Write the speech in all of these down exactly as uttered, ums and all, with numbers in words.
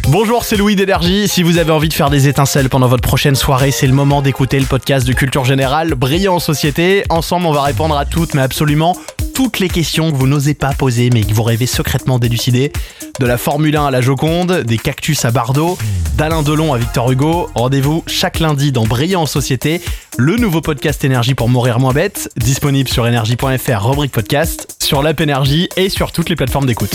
Bonjour, c'est Louis d'Énergie. Si vous avez envie de faire des étincelles pendant votre prochaine soirée, c'est le moment d'écouter le podcast de Culture Générale, Brillant en Société. Ensemble, on va répondre à toutes, mais absolument toutes les questions que vous n'osez pas poser, mais que vous rêvez secrètement d'élucider. De la Formule un à la Joconde, des cactus à Bardot, d'Alain Delon à Victor Hugo. Rendez-vous chaque lundi dans Brillant en Société, le nouveau podcast Énergie pour mourir moins bête, disponible sur énergie point f r, rubrique podcast, sur l'app Énergie et sur toutes les plateformes d'écoute.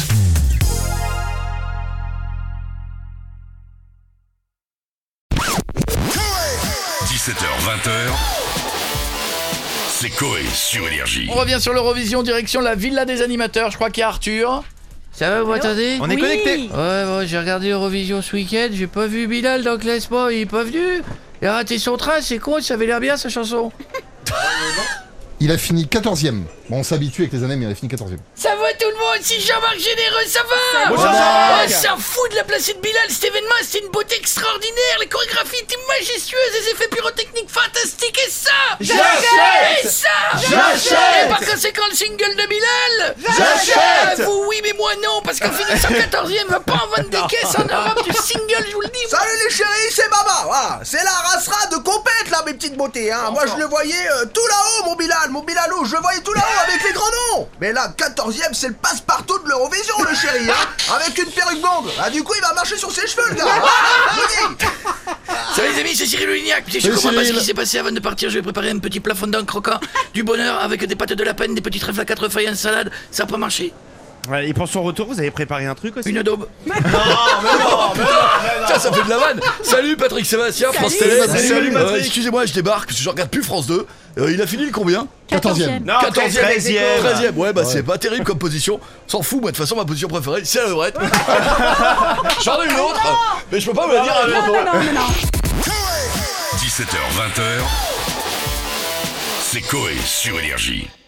dix-sept heures vingt, c'est Coé sur Énergie. On revient sur l'Eurovision, direction la Villa des Animateurs. Je crois qu'il y a Arthur. Ça va, vous m'entendez? On est oui. connecté. Ouais, bon, j'ai regardé Eurovision ce week-end, j'ai pas vu Bilal dans le classement, il est pas venu. Il a raté son train, c'est con, ça avait l'air bien sa chanson. Il a fini quatorzième. Bon, on s'habitue avec les années, mais il a fini quatorzième. Ça va tout le monde, si Jean-Marc Généreux, ça va? Bonjour Oh, ça fout de la placée de Bilal, cet événement, c'était une beauté extraordinaire. Les chorégraphies étaient majestueuses, les effets pyrotechniques fantastiques, et ça J'achète. Et ça J'achète. Et par conséquent, le single de Bilal J'achète. Vous oui, mais moi non, parce qu'en finissant quatorzième, va pas en vendre des caisses en Europe du single, je vous le dis. Salut les chéris, c'est Baba, voilà. C'est la racera de compète là, mes petites beautés, hein. Moi je le voyais euh, tout là-haut, mon Bilal, mon Bilalou, je le voyais tout là-haut avec les grands noms. Mais là, quatorzième, c'est le passe-partout de l'Eurovision, le chéri, hein. Avec une perruque blonde. Ah, du coup, il va marcher sur ses cheveux, le gars. Salut les amis, c'est Cyril Lignac. Je comprends pas ce qui s'est passé avant de partir. Je vais préparer un petit plat fondant croquant, du bonheur avec des pâtes de lapin, des petits trèfles à quatre feuilles, une salade. Ça a pas marché. Ouais, et pour son retour, vous avez préparé un truc aussi? Une daube. Non, mais non, mais non. Ça, ça fait de la vanne. Salut Patrick Sébastien, France Télé. Salut, Salut, Euh, Patrick. Excusez-moi, je débarque parce que je regarde plus France deux. Euh, il a fini le combien? quatorzième. Non, quatorzième. treizième. treizième, ouais, bah c'est pas terrible comme position. S'en fout, moi, de toute façon, ma position préférée, c'est la levrette. J'en ai une autre, mais je peux pas vous la dire à bientôt. dix-sept heures vingt, c'est Coé sur Énergie.